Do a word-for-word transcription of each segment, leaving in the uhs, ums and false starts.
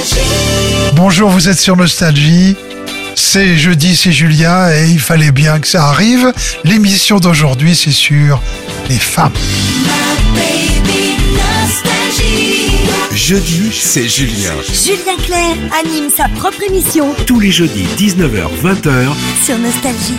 Bonjour, vous êtes sur Nostalgie. C'est jeudi, c'est Julien et il fallait bien que ça arrive. L'émission d'aujourd'hui, c'est sur les femmes. Jeudi, c'est Julien. Julien Clerc anime sa propre émission Tous les jeudis, dix-neuf heures vingt heures sur Nostalgie.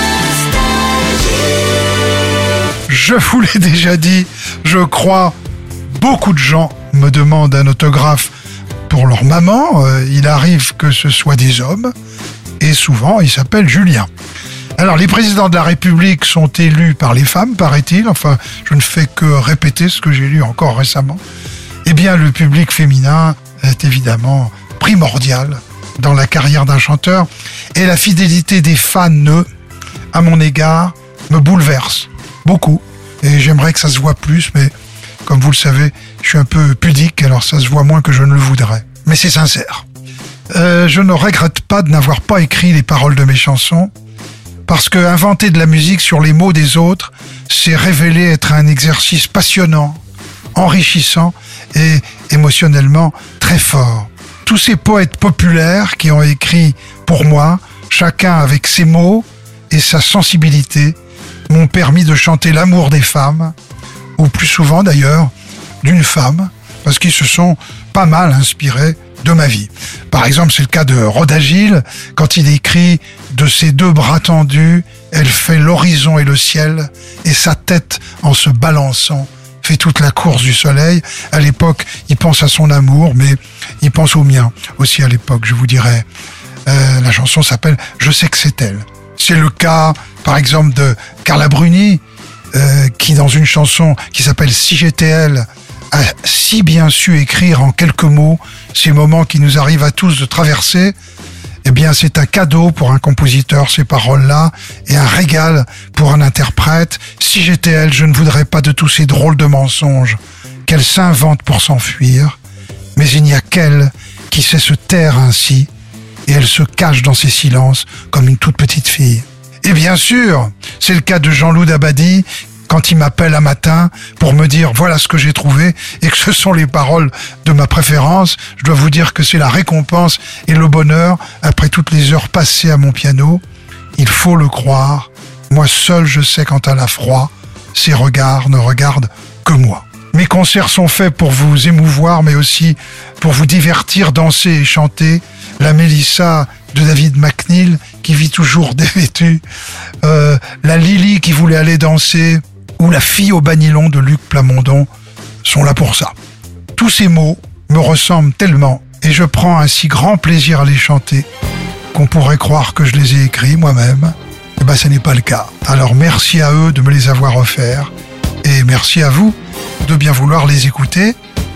Je vous l'ai déjà dit, je crois, beaucoup de gens me demandent un autographe pour leur maman. Euh, il arrive que ce soit des hommes et souvent ils s'appellent Julien. Alors les présidents de la République sont élus par les femmes, paraît-il. Enfin, je ne fais que répéter ce que j'ai lu encore récemment. Eh bien, le public féminin est évidemment primordial dans la carrière d'un chanteur et la fidélité des fans, à mon égard, me bouleverse beaucoup. Et j'aimerais que ça se voit plus, mais comme vous le savez, je suis un peu pudique, alors ça se voit moins que je ne le voudrais. Mais c'est sincère. Euh, je ne regrette pas de n'avoir pas écrit les paroles de mes chansons, parce que inventer de la musique sur les mots des autres, c'est révélé être un exercice passionnant, enrichissant et émotionnellement très fort. Tous ces poètes populaires qui ont écrit pour moi, chacun avec ses mots et sa sensibilité, m'ont permis de chanter l'amour des femmes, ou plus souvent d'ailleurs, d'une femme, parce qu'ils se sont pas mal inspirés de ma vie. Par exemple, c'est le cas de Roda Gil, quand il écrit « De ses deux bras tendus, elle fait l'horizon et le ciel, et sa tête, en se balançant, fait toute la course du soleil ». À l'époque, il pense à son amour, mais il pense au mien aussi à l'époque, je vous dirais. Euh, la chanson s'appelle « Je sais que c'est elle ». C'est le cas, par exemple, de Carla Bruni, euh, qui dans une chanson qui s'appelle « Si j'étais elle », a si bien su écrire en quelques mots ces moments qui nous arrivent à tous de traverser. Eh bien, c'est un cadeau pour un compositeur, ces paroles-là, et un régal pour un interprète. Si j'étais elle, je ne voudrais pas de tous ces drôles de mensonges qu'elle s'invente pour s'enfuir. Mais il n'y a qu'elle qui sait se taire ainsi, et elle se cache dans ses silences comme une toute petite fille. Et bien sûr, c'est le cas de Jean-Loup Dabadi, quand il m'appelle un matin pour me dire voilà ce que j'ai trouvé et que ce sont les paroles de ma préférence, je dois vous dire que c'est la récompense et le bonheur après toutes les heures passées à mon piano. Il faut le croire, moi seul je sais quand elle a froid, ses regards ne regardent que moi. Mes concerts sont faits pour vous émouvoir, mais aussi pour vous divertir, danser et chanter. La Mélissa de David McNeil, qui vit toujours dévêtue. Euh, la Lily qui voulait aller danser. Ou la fille au banilon de Luc Plamondon sont là pour ça. Tous ces mots me ressemblent tellement et je prends un si grand plaisir à les chanter qu'on pourrait croire que je les ai écrits moi-même. Eh ben, ce n'est pas le cas. Alors merci à eux de me les avoir offerts et merci à vous de bien vouloir les écouter.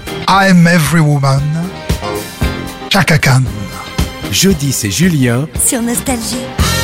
I'm Every Woman, Chaka Khan. Jeudi, c'est Julien. Sur Nostalgie.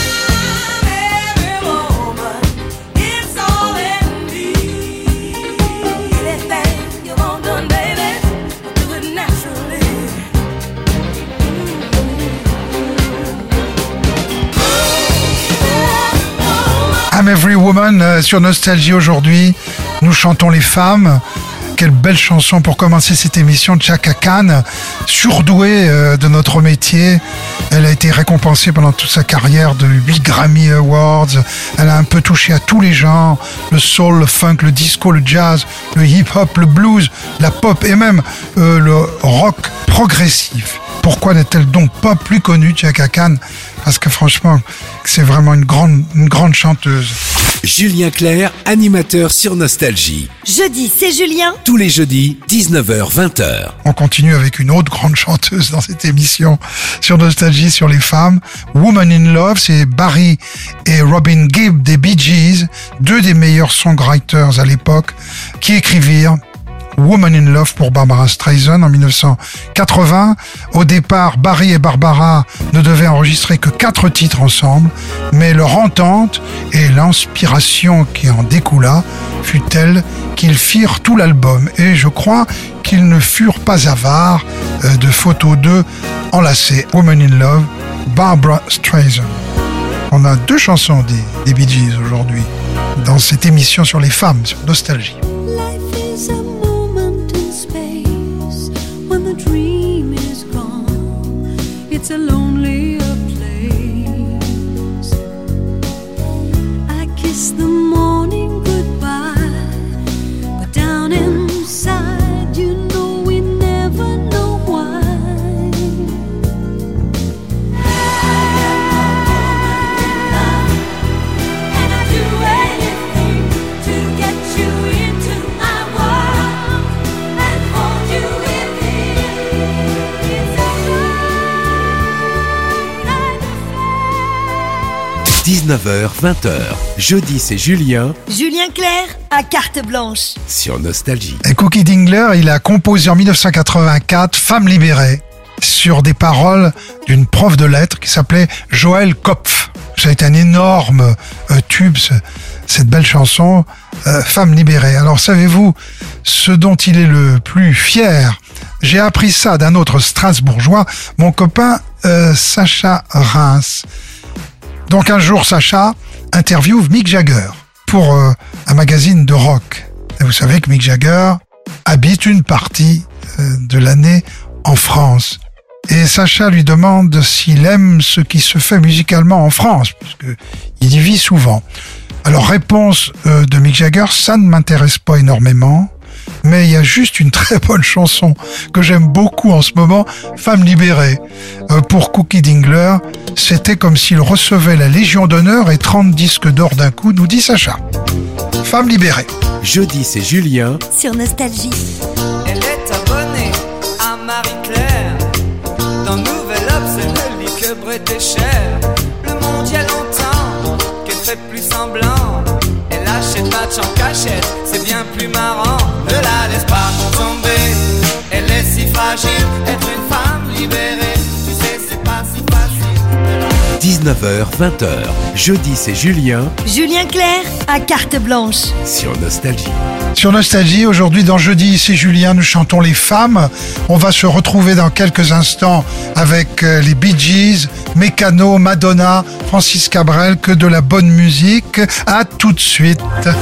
I'm Every Woman euh, sur Nostalgie aujourd'hui. Nous chantons les femmes. Quelle belle chanson pour commencer cette émission de Chaka Khan, surdouée euh, de notre métier. Elle a été récompensée pendant toute sa carrière de huit Grammy Awards. Elle a un peu touché à tous les genres, le soul, le funk, le disco, le jazz, le hip-hop, le blues, la pop et même euh, le rock progressif. Pourquoi n'est-elle donc pas plus connue, Chaka Khan ? Parce que franchement, c'est vraiment une grande, une grande chanteuse. Julien Clerc, animateur sur Nostalgie. Jeudi, c'est Julien. Tous les jeudis, dix-neuf heures vingt heures. On continue avec une autre grande chanteuse dans cette émission sur Nostalgie, sur les femmes. Woman in Love, c'est Barry et Robin Gibb des Bee Gees, deux des meilleurs songwriters à l'époque, qui écrivirent Woman in Love pour Barbara Streisand en dix-neuf cent quatre-vingts. Au départ, Barry et Barbara ne devaient enregistrer que quatre titres ensemble, mais leur entente et l'inspiration qui en découla fut telle qu'ils firent tout l'album. Et je crois qu'ils ne furent pas avares de photos d'eux enlacés. Woman in Love, Barbara Streisand. On a deux chansons des, des Bee Gees aujourd'hui dans cette émission sur les femmes, sur Nostalgie. Life is a moment in space when the dream is gone. it's a lonelier place. I kiss the morning goodbye, but down inside, you know we never know why. And I'd do anything to get you into my world and hold you within. It's a dix-neuf heures vingt heures. Jeudi, c'est Julien Julien Clerc à carte blanche. sur Nostalgie. Et Cookie Dingler, il a composé en dix-neuf cent quatre-vingt-quatre Femme libérée sur des paroles d'une prof de lettres qui s'appelait Joël Kopf. Ça a été un énorme euh, tube, ce- cette belle chanson, euh, Femme libérée. Alors savez-vous ce dont il est le plus fier? J'ai appris ça d'un autre Strasbourgeois, mon copain euh, Sacha Reims. Donc un jour, Sacha interviewe Mick Jagger pour euh, un magazine de rock. Et vous savez que Mick Jagger habite une partie euh, de l'année en France. Et Sacha lui demande s'il aime ce qui se fait musicalement en France, puisque il y vit souvent. Alors réponse euh, de Mick Jagger, ça ne m'intéresse pas énormément, mais il y a juste une très bonne chanson que j'aime beaucoup en ce moment, Femme libérée. Euh, pour Cookie Dingler, c'était comme s'il recevait la Légion d'honneur et trente disques d'or d'un coup, nous dit Sacha. Femme libérée. Jeudi, c'est Julien Sur Nostalgie. Elle est abonnée à Marie-Claire. Dans Nouvel Obs, elle ne lit que Bret et Cher. Le monde y a longtemps qu'elle fait plus semblant. Elle achète match en cachette, c'est bien plus marrant. Ne la laisse pas tomber, elle est si fragile. Être une femme libérée, tu sais, c'est pas si facile. dix-neuf heures vingt heures. Jeudi, c'est Julien Julien Clerc à carte blanche. sur Nostalgie. Sur Nostalgie, aujourd'hui dans Jeudi, c'est Julien, nous chantons les femmes. On va se retrouver dans quelques instants avec euh, les Bee Gees, Mécano, Madonna, Francis Cabrel, que de la bonne musique. À tout de suite.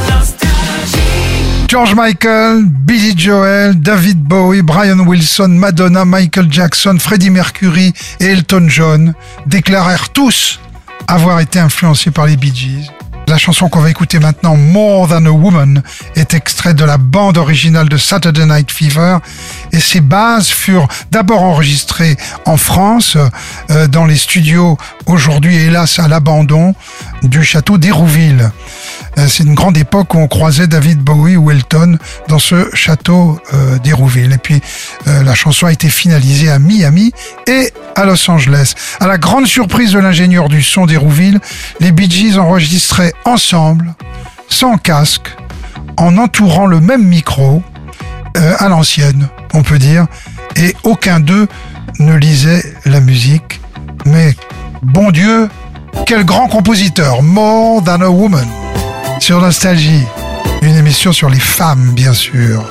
George Michael, Billy Joel, David Bowie, Brian Wilson, Madonna, Michael Jackson, Freddie Mercury et Elton John déclarèrent tous avoir été influencés par les Bee Gees. La chanson qu'on va écouter maintenant, More Than a Woman, est extraite de la bande originale de Saturday Night Fever et ses bases furent d'abord enregistrées en France, euh, dans les studios aujourd'hui hélas à l'abandon du château d'Hérouville. Euh, c'est une grande époque où on croisait David Bowie ou Elton dans ce château euh, d'Hérouville. Et puis euh, la chanson a été finalisée à Miami et à Los Angeles. À la grande surprise de l'ingénieur du son d'Hérouville, les Bee Gees enregistraient ensemble, sans casque, en entourant le même micro, euh, à l'ancienne, on peut dire, et aucun d'eux ne lisait la musique. Mais bon Dieu, quel grand compositeur, More Than a Woman, sur Nostalgie, une émission sur les femmes, bien sûr.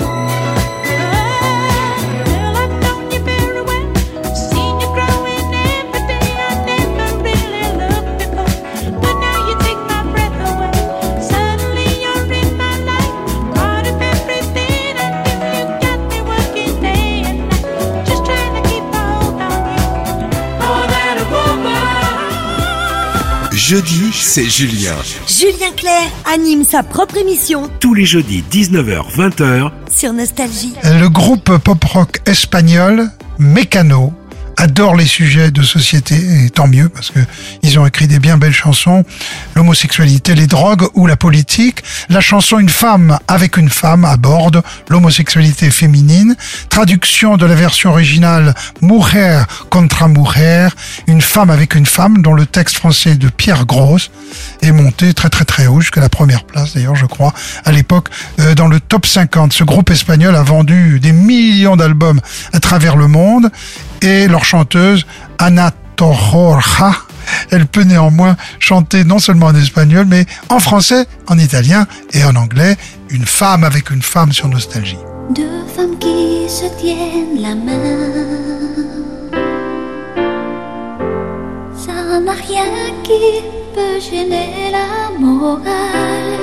Jeudi, c'est Julien. Julien Clerc anime sa propre émission Tous les jeudis, dix-neuf heures vingt heures. sur Nostalgie. Le groupe pop-rock espagnol Mécano adore les sujets de société, et tant mieux parce que ils ont écrit des bien belles chansons, l'homosexualité, les drogues ou la politique. La chanson Une femme avec une femme aborde l'homosexualité féminine. Traduction de la version originale Mujer contra Mujer, une femme avec une femme, dont le texte français de Pierre Grosse est monté très très très haut, jusqu'à la première place d'ailleurs je crois, à l'époque euh, dans le top cinquante. Ce groupe espagnol a vendu des millions d'albums à travers le monde. Et leur chanteuse, Ana Torroja, elle peut néanmoins chanter non seulement en espagnol, mais en français, en italien et en anglais. Une femme avec une femme sur Nostalgie. Deux femmes qui se tiennent la main, ça n'a rien qui peut gêner la morale.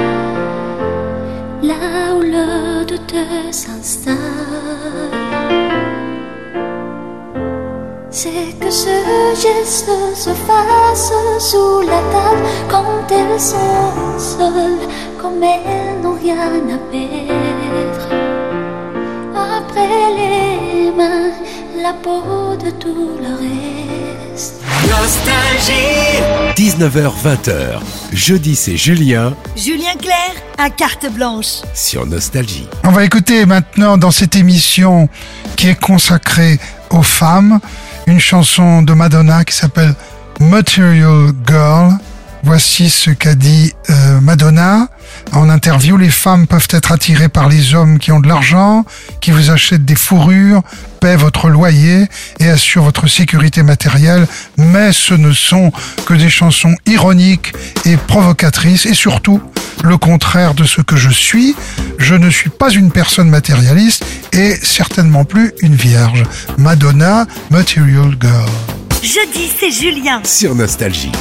Là où le doute s'installe, c'est que ce geste se fasse sous la table quand elles sont seules, comme elles n'ont rien à perdre. Après les mains, la peau de tout le reste. Nostalgie. dix-neuf heures vingt, jeudi c'est Julien Julien Clerc à carte blanche sur Nostalgie. On va écouter maintenant dans cette émission qui est consacrée aux femmes une chanson de Madonna qui s'appelle Material Girl. Voici ce qu'a dit euh, Madonna en interview. Les femmes peuvent être attirées par les hommes qui ont de l'argent, qui vous achètent des fourrures, paient votre loyer et assurent votre sécurité matérielle, mais ce ne sont que des chansons ironiques et provocatrices et surtout le contraire de ce que je suis. Je ne suis pas une personne matérialiste et certainement plus une vierge. Madonna, Material Girl. Jeudi c'est Julien Sur Nostalgie.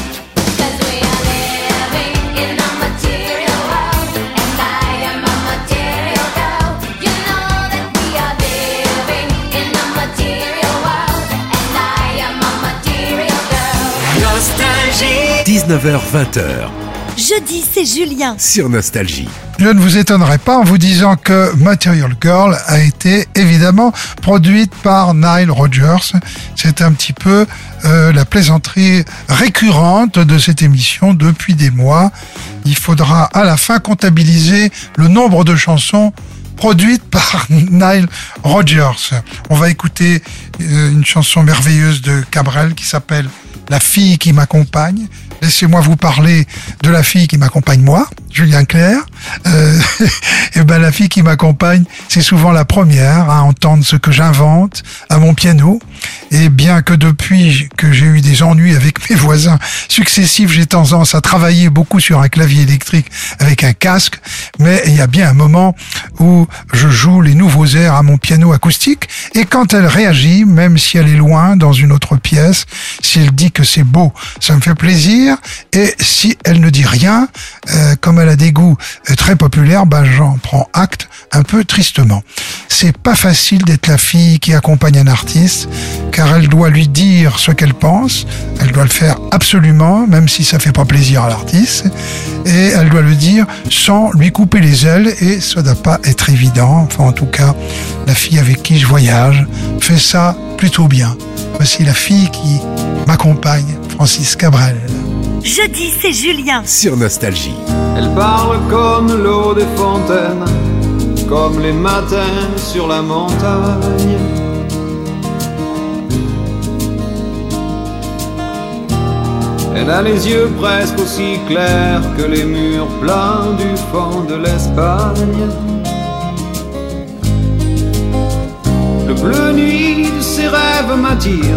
dix-neuf heures vingt. Jeudi c'est Julien Sur Nostalgie. Je ne vous étonnerai pas en vous disant que Material Girl a été évidemment produite par Nile Rodgers. C'est un petit peu euh, la plaisanterie récurrente de cette émission depuis des mois. Il faudra à la fin comptabiliser le nombre de chansons produites par Nile Rodgers. On va écouter euh, une chanson merveilleuse de Cabrel qui s'appelle La fille qui m'accompagne. Laissez-moi vous parler de la fille qui m'accompagne moi, Julien Clerc. Euh, et ben la fille qui m'accompagne, c'est souvent la première à entendre ce que j'invente à mon piano. Et bien que depuis que j'ai eu des ennuis avec mes voisins successifs, j'ai tendance à travailler beaucoup sur un clavier électrique avec un casque, mais il y a bien un moment où je joue les nouveaux airs à mon piano acoustique, et quand elle réagit, même si elle est loin dans une autre pièce, si elle dit que c'est beau, ça me fait plaisir, et si elle ne dit rien, euh, comme elle a des goûts euh, très populaires, ben j'en prends acte un peu tristement. C'est pas facile d'être la fille qui accompagne un artiste, car elle doit lui dire ce qu'elle pense, elle doit le faire absolument, même si ça fait pas plaisir à l'artiste, et elle doit le dire sans lui couper les ailes, et ça doit pas être évident. Enfin, en tout cas, la fille avec qui je voyage fait ça plutôt bien. Voici la fille qui m'accompagne, Francis Cabrel. Jeudi c'est Julien Sur Nostalgie. Elle parle comme l'eau des fontaines, comme les matins sur la montagne. Elle a les yeux presque aussi clairs que les murs pleins du fond de l'Espagne. Le bleu nuit de ses rêves m'attire,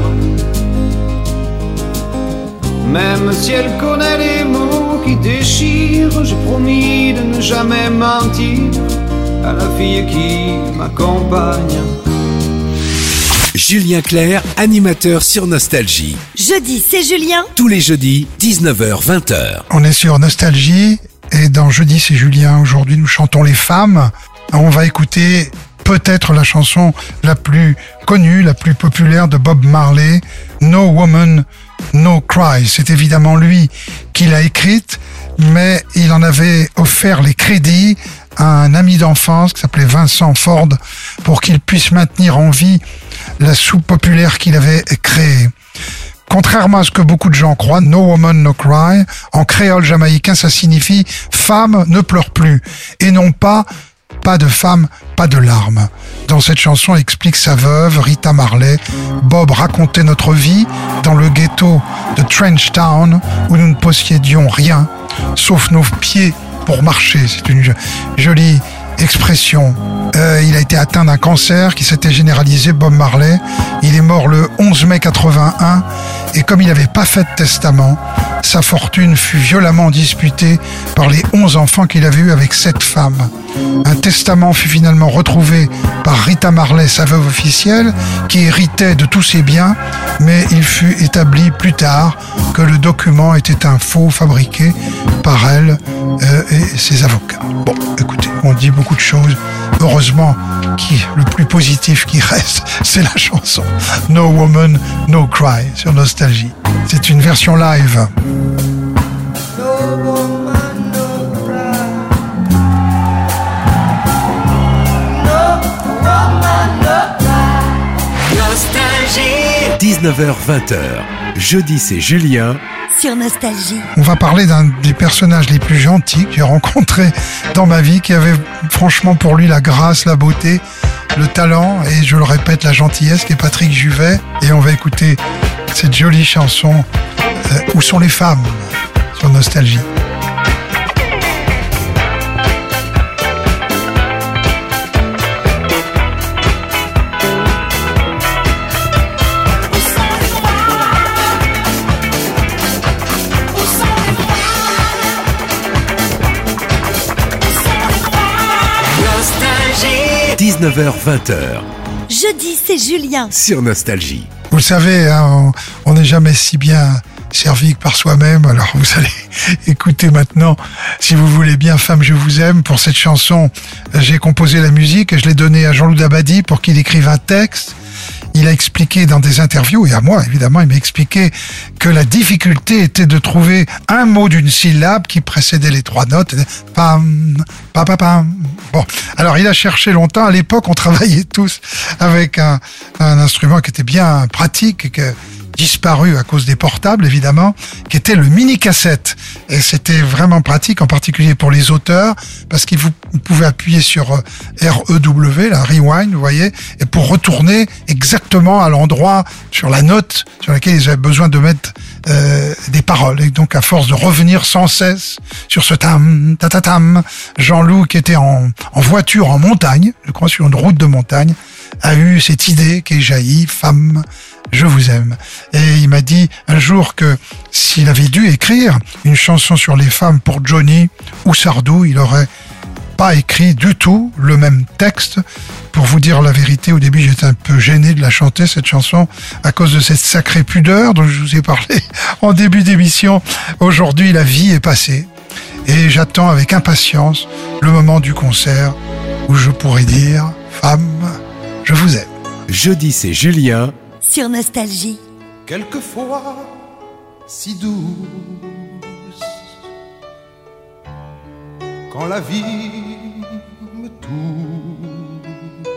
même si elle connaît les mots qui déchirent. J'ai promis de ne jamais mentir à la fille qui m'accompagne. Julien Clerc, animateur sur Nostalgie. Jeudi c'est Julien Tous les jeudis, dix-neuf heures vingt. On est sur Nostalgie, et dans Jeudi c'est Julien, aujourd'hui nous chantons les femmes. On va écouter peut-être la chanson la plus connue, la plus populaire de Bob Marley, No Woman, No Cry. C'est évidemment lui qui l'a écrite, mais il en avait offert les crédits à un ami d'enfance qui s'appelait Vincent Ford pour qu'il puisse maintenir en vie la soupe populaire qu'il avait créée. Contrairement à ce que beaucoup de gens croient, No Woman, No Cry, en créole jamaïcain, ça signifie « femme ne pleure plus » et non pas « pas de femme, pas de larmes ». Dans cette chanson, explique sa veuve, Rita Marley. Bob racontait notre vie dans le ghetto de Trenchtown où nous ne possédions rien, sauf nos pieds pour marcher. C'est une jolie expression. Euh, il a été atteint d'un cancer qui s'était généralisé, Bob Marley. Il est mort le onze mai quatre-vingt-un et comme il n'avait pas fait de testament, sa fortune fut violemment disputée par les onze enfants qu'il avait eus avec sept femmes. Un testament fut finalement retrouvé par Rita Marley, sa veuve officielle, qui héritait de tous ses biens, mais il fut établi plus tard que le document était un faux fabriqué par elle euh, et ses avocats. Bon, écoutez, on dit beaucoup de choses heureusement, qui, le plus positif qui reste, c'est la chanson No Woman, No Cry sur Nostalgie. C'est une version live. dix-neuf heures vingt, jeudi c'est Julien sur Nostalgie. On va parler d'un des personnages les plus gentils que j'ai rencontrés dans ma vie, qui avait franchement pour lui la grâce, la beauté, le talent et, je le répète, la gentillesse, qui est Patrick Juvet. Et on va écouter cette jolie chanson euh, Où sont les femmes sur Nostalgie. dix-neuf heures vingt, Jeudi, c'est Julien sur Nostalgie. Vous le savez, hein, on n'est jamais si bien servi que par soi-même. Alors vous allez écouter maintenant, si vous voulez bien, Femme, je vous aime. Pour cette chanson, j'ai composé la musique et je l'ai donnée à Jean-Loup Dabadi pour qu'il écrive un texte. Il a expliqué dans des interviews, et à moi évidemment, il m'a expliqué que la difficulté était de trouver un mot d'une syllabe qui précédait les trois notes. Pam, pam, pam, pam. Bon, alors il a cherché longtemps. À l'époque, on travaillait tous avec un, un instrument qui était bien pratique, qui a disparu à cause des portables évidemment, qui était le mini-cassette. Et c'était vraiment pratique, en particulier pour les auteurs, parce qu'il vous pouvez appuyer sur R E W, la rewind, vous voyez, et pour retourner exactement à l'endroit, sur la note sur laquelle ils avaient besoin de mettre euh, des paroles. Et donc, à force de revenir sans cesse sur ce tam, ta ta tam, Jean-Loup, qui était en, en voiture en montagne, je crois sur une route de montagne, a eu cette idée qui est jaillie, Femme, je vous aime. Et il m'a dit un jour que s'il avait dû écrire une chanson sur les femmes pour Johnny ou Sardou, il aurait pas écrit du tout le même texte. Pour vous dire la vérité, au début j'étais un peu gêné de la chanter, cette chanson, à cause de cette sacrée pudeur dont je vous ai parlé en début d'émission. Aujourd'hui, la vie est passée et j'attends avec impatience le moment du concert où je pourrai dire « Femme, je vous aime ». Jeudi c'est Julien sur Nostalgie. Quelquefois si douce, quand la vie me touche,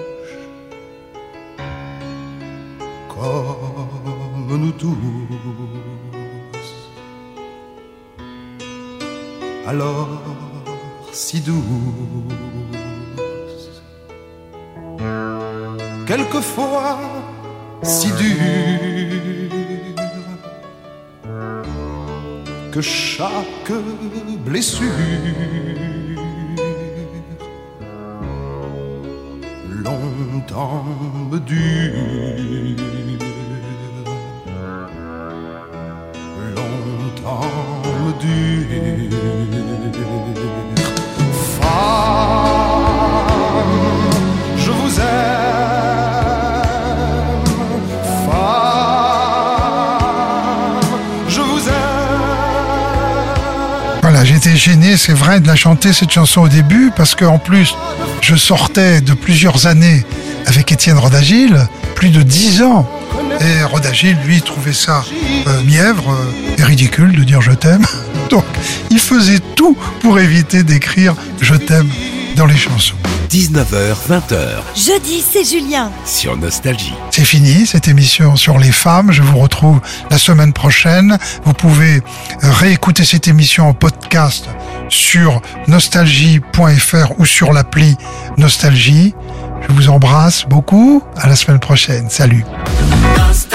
comme nous tous, alors si douce. Quelquefois si dur, que chaque blessure longtemps me dure, longtemps me dure. Femme, je vous aime. Voilà, j'étais gêné, c'est vrai, de la chanter cette chanson au début, parce qu'en plus, je sortais de plusieurs années avec Étienne Rodagil, plus de dix ans. Et Rodagil, lui, trouvait ça euh, mièvre euh, et ridicule de dire « je t'aime ». Donc, il faisait tout pour éviter d'écrire « je t'aime » dans les chansons. dix-neuf heures vingt, Jeudi, c'est Julien sur Nostalgie. C'est fini, cette émission sur les femmes. Je vous retrouve la semaine prochaine. Vous pouvez réécouter cette émission en podcast sur nostalgie point f r ou sur l'appli Nostalgie. Je vous embrasse beaucoup. À la semaine prochaine. Salut.